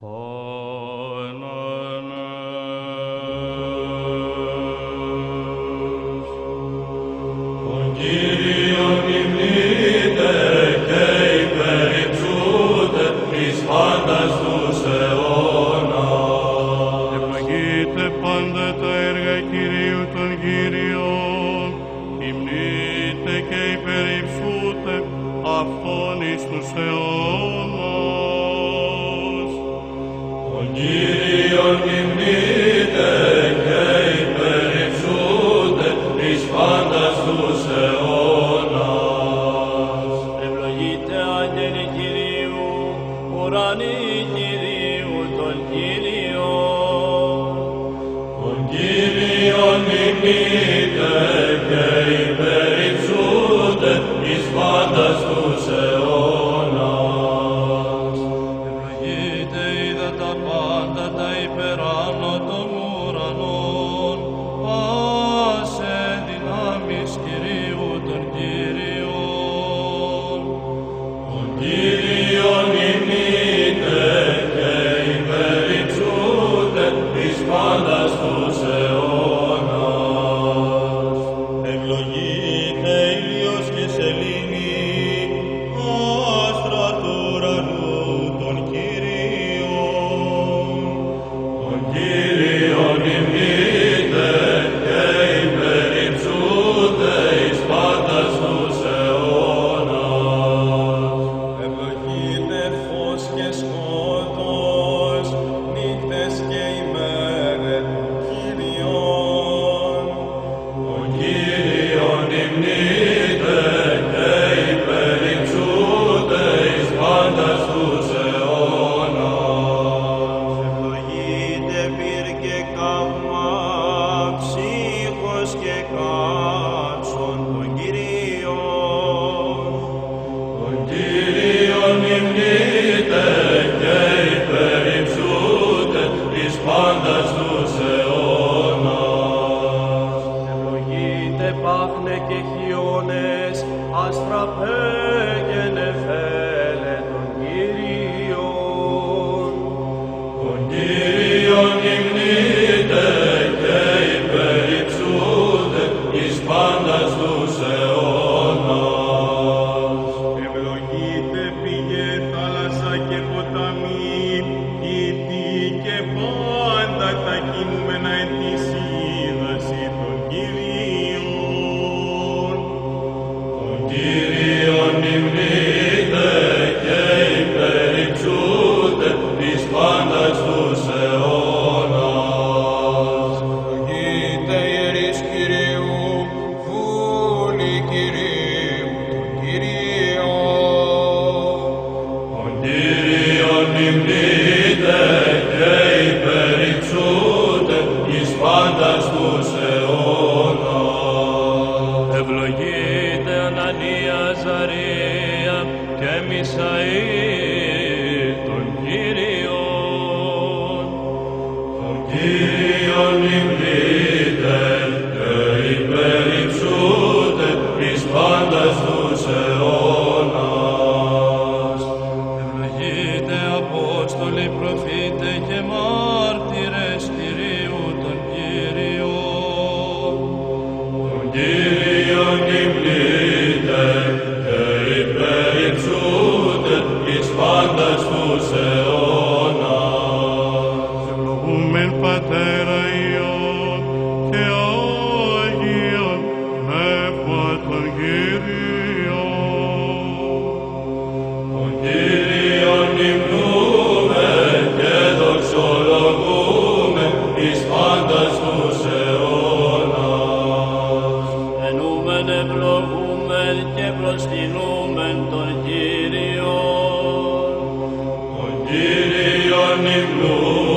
Τον Κύριον μνημείτε και υπερυψούτε εις πάντας τους αιώνας. Ευλογείτε πάντα τα έργα Κυρίου των Κύριων, υμνείτε και υπερυψούτε αυτόν εις τους αιώνας. Τον Κύριον μνημείτε και υπερυψούτε εις πάντας τους αιώνας. Ευλογείτε άγγελοι Κυρίου, ουρανοί Κυρίου των Κύριων. Τον Κύριον μνημείτε και υπερυψούτε εις πάντας τους αιώνας. Ευλογείτε είδα τα πάντα τα υπεράνω των ουρανών, πάσε δυνάμεις Κυρίου των Κύριων. Τον Κύριον μνημείτε και υπερυψούτε εις πάντας τους αιώνας. Ευλογείτε ήλιος και σελήνη, άστρα του ουρανού των Κύριων. Τον Κύριον μνημείτε και υπερυψούτε εις πάντας τους αιώνας. Ευλογείτε φως και σκότος, νύχτες και ημέρες των Κύριων. Τον Κύριον μνημείτε και υπερυψούτε εις πάντας τους αιώνας. Ευλογείτε πυρ και καύμα, ψύχος και κάψον των Κυρίων. Τον Κύριον μνημείτε και υπερυψούτε εις πάντας τους αιώνας. Ευλογείτε πάχνε και χιόνες, αστραπέ και νεφέλε των Κύριων. Τον Κύριον μνημείτε και υπερυψούτε εις πάντας τους αιώνας. Ευλογείτε πήγε θάλασσα και ποταμοί, ητι και πάντα τα κινούμενα εν τη σύδαση των Κυρίων. Τον Κύριον μνημείτε και υπερυψούτε εις πάντας τους αιώνας. Ευλογείτε ιερείς Κυρίου, βούλοι Κυρίου των Κυρίων. Τον Κύριον μνημείτε και υπερυψούτε εις πάντας τους αιώνας. Ευλογείτε Ανανία, Ζαρία και Μισαήλ των Κύριων. Τον Κύριον μνημείτε και υπερυψούτε εις πάντας τους αιώνας. Ευλογείτε Απόστολοι, προφήτε και μάρτυρες Κυρίου των Κύριων. Τον Κύριον μνημείτε και υπερυψούτε εις πάντας τους αιώνας. Ευλογούμεν Πατέρα Υιόν και Άγιον Πνεύμα των Κύριων. Τον Κύριον μνημνούμε και δοξολογούμε εις πάντας τους αιώνας. Ενούμεν, ευλογούμεν και προσκυνούμεν τον Κύριον. Τον Κύριον μνημνούμε